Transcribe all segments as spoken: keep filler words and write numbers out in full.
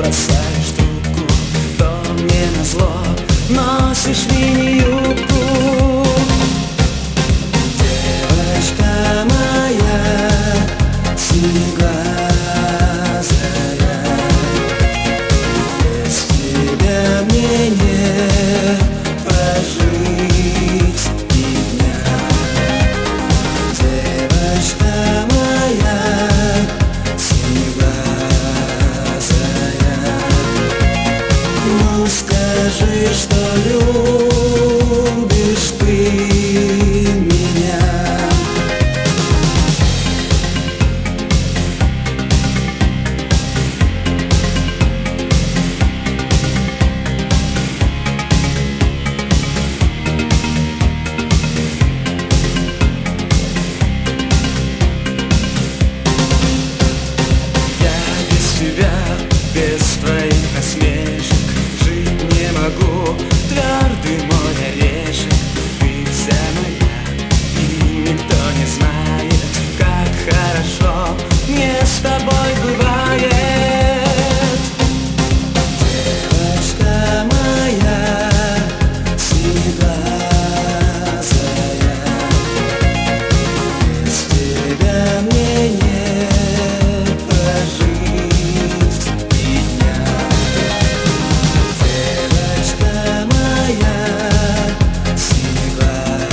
бросаешь трубку, то мне назло носишь мини-юбку. Девочка моя синеглазая, без тебя мне не прожить ни дня. Девочка моя синеглазая, ну скажи, что любишь ты меня. Без твоих насмешек жить не могу. Твердый мой орешек, ты вся моя, и никто не знает, как хорошо мне с тобой бывает. Девочка моя синеглазая, без тебя мне не прожить. Девочка моя синеглазая,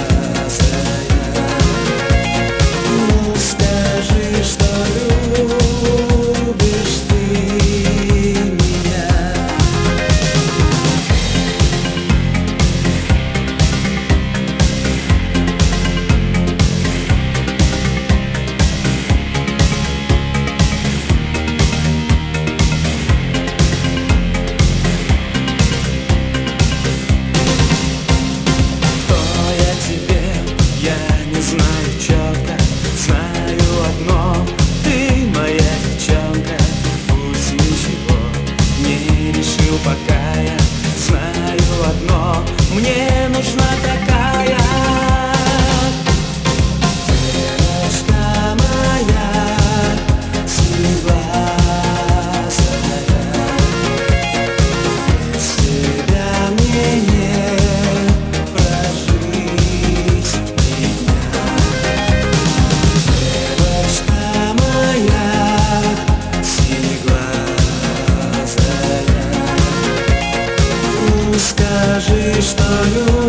ну скажи, что любишь ты меня. Я не знаю четко, знаю одно: ты моя девчонка. Пусть ничего не решил пока, я знаю одно: мне нужна такая. Девочка моя синеглазая, без тебя мне не прожить ни дня. Девочка моя синеглазая, ну скажи, что любишь